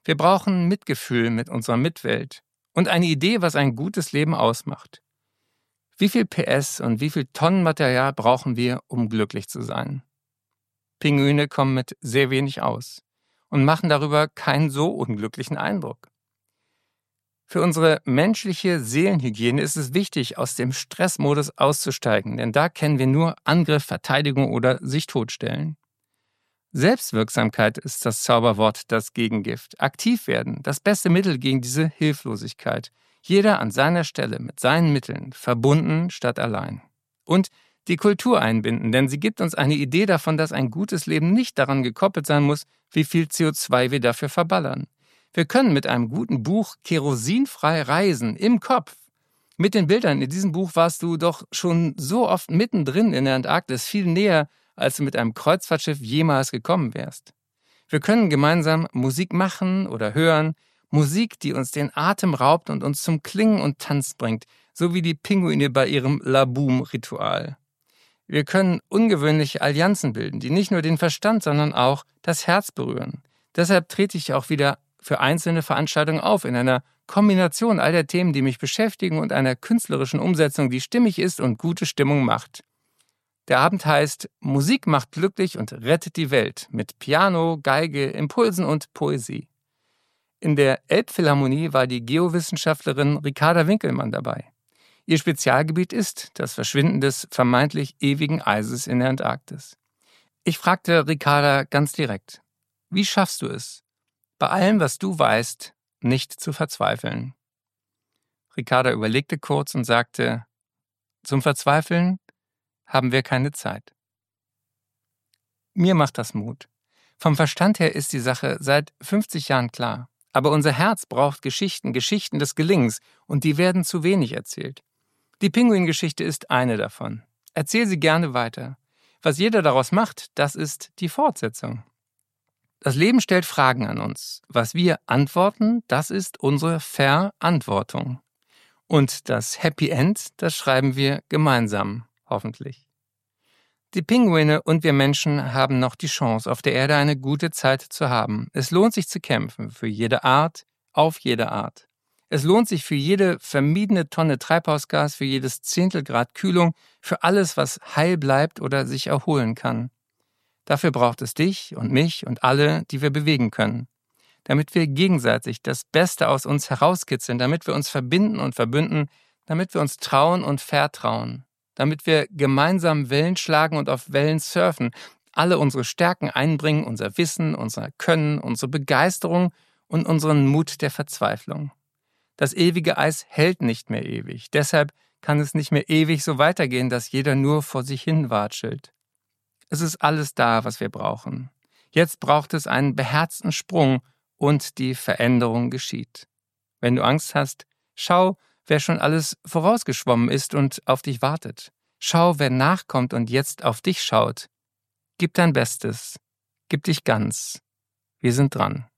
Wir brauchen Mitgefühl mit unserer Mitwelt und eine Idee, was ein gutes Leben ausmacht. Wie viel PS und wie viel Tonnen Material brauchen wir, um glücklich zu sein? Pinguine kommen mit sehr wenig aus und machen darüber keinen so unglücklichen Eindruck. Für unsere menschliche Seelenhygiene ist es wichtig, aus dem Stressmodus auszusteigen, denn da kennen wir nur Angriff, Verteidigung oder sich totstellen. Selbstwirksamkeit ist das Zauberwort, das Gegengift. Aktiv werden, das beste Mittel gegen diese Hilflosigkeit. Jeder an seiner Stelle mit seinen Mitteln, verbunden statt allein. Und die Kultur einbinden, denn sie gibt uns eine Idee davon, dass ein gutes Leben nicht daran gekoppelt sein muss, wie viel CO2 wir dafür verballern. Wir können mit einem guten Buch kerosinfrei reisen, im Kopf. Mit den Bildern in diesem Buch warst du doch schon so oft mittendrin in der Antarktis, viel näher, als du mit einem Kreuzfahrtschiff jemals gekommen wärst. Wir können gemeinsam Musik machen oder hören, Musik, die uns den Atem raubt und uns zum Klingen und Tanz bringt, so wie die Pinguine bei ihrem Laboom-Ritual. Wir können ungewöhnliche Allianzen bilden, die nicht nur den Verstand, sondern auch das Herz berühren. Deshalb trete ich auch wieder für einzelne Veranstaltungen auf, in einer Kombination all der Themen, die mich beschäftigen und einer künstlerischen Umsetzung, die stimmig ist und gute Stimmung macht. Der Abend heißt Musik macht glücklich und rettet die Welt mit Piano, Geige, Impulsen und Poesie. In der Elbphilharmonie war die Geowissenschaftlerin Ricarda Winkelmann dabei. Ihr Spezialgebiet ist das Verschwinden des vermeintlich ewigen Eises in der Antarktis. Ich fragte Ricarda ganz direkt: Wie schaffst du es, bei allem, was du weißt, nicht zu verzweifeln? Ricarda überlegte kurz und sagte: Zum Verzweifeln haben wir keine Zeit. Mir macht das Mut. Vom Verstand her ist die Sache seit 50 Jahren klar. Aber unser Herz braucht Geschichten des Gelingens, und die werden zu wenig erzählt. Die Pinguingeschichte ist eine davon. Erzähl sie gerne weiter. Was jeder daraus macht, das ist die Fortsetzung. Das Leben stellt Fragen an uns. Was wir antworten, das ist unsere Verantwortung. Und das Happy End, das schreiben wir gemeinsam, hoffentlich. Die Pinguine und wir Menschen haben noch die Chance, auf der Erde eine gute Zeit zu haben. Es lohnt sich zu kämpfen, für jede Art, auf jede Art. Es lohnt sich für jede vermiedene Tonne Treibhausgas, für jedes Zehntelgrad Kühlung, für alles, was heil bleibt oder sich erholen kann. Dafür braucht es dich und mich und alle, die wir bewegen können. Damit wir gegenseitig das Beste aus uns herauskitzeln, damit wir uns verbinden und verbünden, damit wir uns trauen und vertrauen, damit wir gemeinsam Wellen schlagen und auf Wellen surfen, alle unsere Stärken einbringen, unser Wissen, unser Können, unsere Begeisterung und unseren Mut der Verzweiflung. Das ewige Eis hält nicht mehr ewig, deshalb kann es nicht mehr ewig so weitergehen, dass jeder nur vor sich hin watschelt. Es ist alles da, was wir brauchen. Jetzt braucht es einen beherzten Sprung und die Veränderung geschieht. Wenn du Angst hast, schau, wer schon alles vorausgeschwommen ist und auf dich wartet. Schau, wer nachkommt und jetzt auf dich schaut. Gib dein Bestes. Gib dich ganz. Wir sind dran.